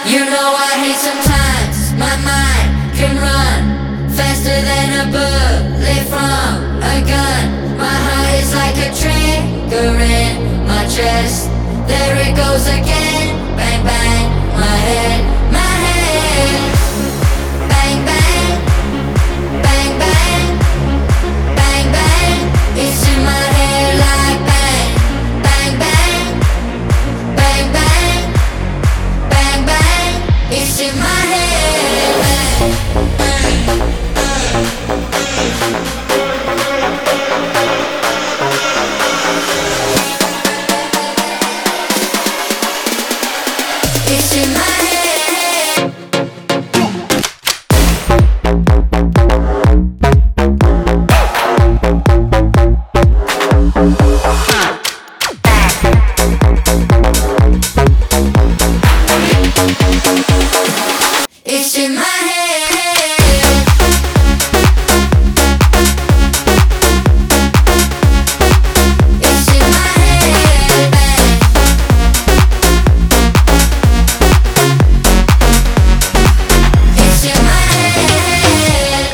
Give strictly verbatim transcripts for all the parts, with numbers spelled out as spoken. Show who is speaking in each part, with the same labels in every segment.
Speaker 1: You know I hate sometimes my mind can run faster than a bullet from a gun. My heart is like a trigger in my chest. There it goes again, bang bang, my head, my head. Bang bang, bang bang, bang bang. It's in my head like bang, bang bang, bang bang, bang bang. It's in my head, bang, bang, bang, bang. It's in my head. It's in my head. It's in my head, bang. It's in my head.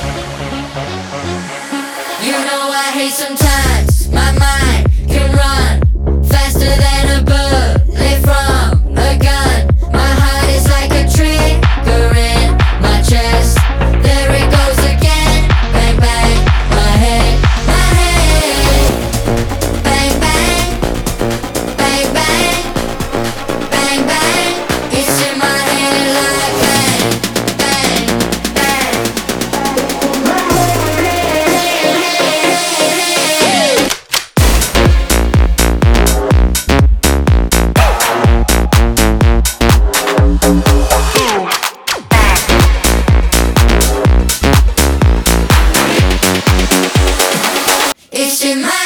Speaker 1: You know I hate sometimes my mind can run faster than a bullet from a gun. My heart is like a trigger in my chest. There it goes again, bang bang, my head, my head. Bang bang, bang bang, bang bang. It's in my head like bang, bang, bang. It's in my